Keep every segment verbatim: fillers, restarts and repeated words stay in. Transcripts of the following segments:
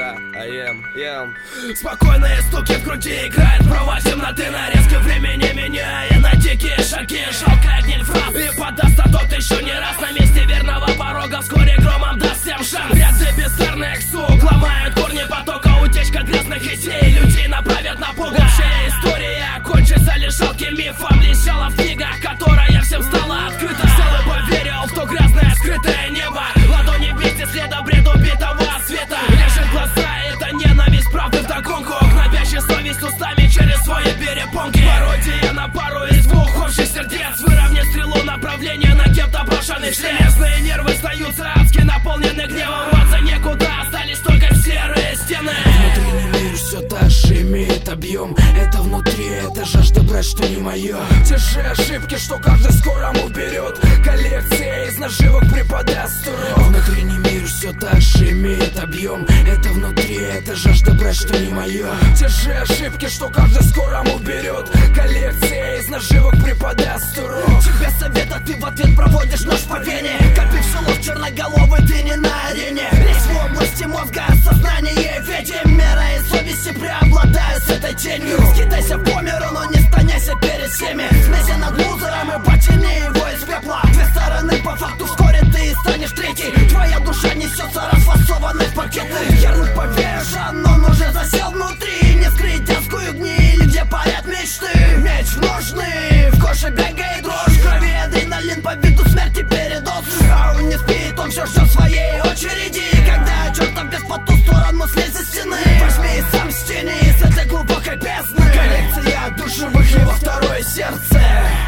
Да, АЕМ, ем. Спокойные стуки в груди играют права темноты. Нарезки времени меняя на дикие шаги. Жалкая гниль фраз и подастся тот еще не раз. На месте верного порога вскоре громом даст всем шанс. Ряды бездарных сук ломают корни потока. Утечка грязных идей людей направят на пуга. Общая история кончится лишь жалким мифом. Лежала в книгах, которая всем стала открыта. Целый поверил в то грязное скрытое небо. Ладони вместе следа бред убитого света. Режет глаза, это ненависть правды вдогонку. Гнобящий совесть устами через свои перепонки. Пародия на пару из двух общих сердец. Выровнять стрелу направления на кем-то брошенный шлем. Железные нервы остаются адски наполнены гневом. Рваться некуда, остались только серые стены. Внутренний мир все так же имеет объем. Это внутри, это жажда брать, что не мое. Те же ошибки, что каждый скоро уберет. Коллекция из наживок преподаст урок. Внутренний мир все так же имеет объем. Это внутри, это жажда брать, что не мое. Те же ошибки, что каждый скоро уберет. Коллекция из наживок преподаст урок. Тебе совета, ты в ответ проводишь нож по вене. Как пившилов черноголовый, ты не на арене. Лишь в области мозга, сознание ведем. Мера и совести преобладают с этой тенью. Скитайся по миру, но не стоняйся перед всеми. Смейся над лузером и потяни его из пепла. Две стороны по факту, вскоре ты и станешь третий. Твоя душа несется расфасованной в пакеты. Ярлык повешен, он уже засел внутри. Не скрыть детскую гниль, где парят мечты. Меч в ножны, в коше бегает дрожь. Крови адреналин по виду смерти передоз. А он не спит, он все ждет своей очереди. Когда чертов без по ту сторону слезь со стены. Возьми сам с тени, с этой глубокой бездны. Коллекция душевых его второе сердце.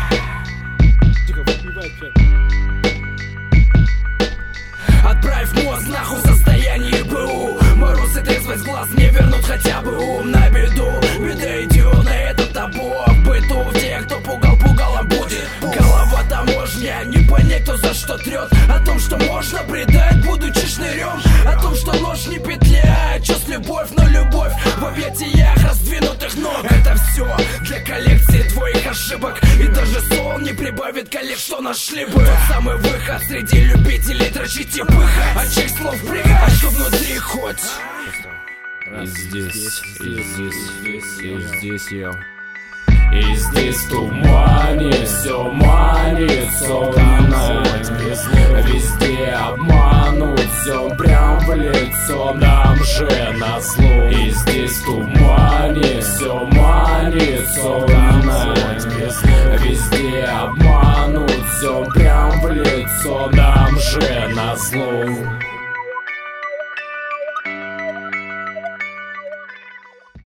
Отправь мозг нахуй в состоянии БУ. Мороз и трезвость глаз не вернут хотя бы ум на беду. Беда идет на этот табу. В быту в тех, кто пугал, пугалом будет. Голова таможня, не понять, кто за что трет. О том, что можно предать, будучи шнырем. О том, что ложь не петля, чувств любовь, но любовь в объятиях раздвинутых ног. Это все для коллекции твоих ошибок. И даже сон не прибавит коллег, что нашли бы. Тот самый выход среди любителей дрочить и пыхать. От чьих слов прыгать, а что внутри хоть. И здесь, и здесь, и здесь я. И здесь в тумане все манит сонно. Везде обманут, все прям в лицо нам же назло. И здесь в тумане все манит сонно. Везде обманут, все прям в лицо нам же назло.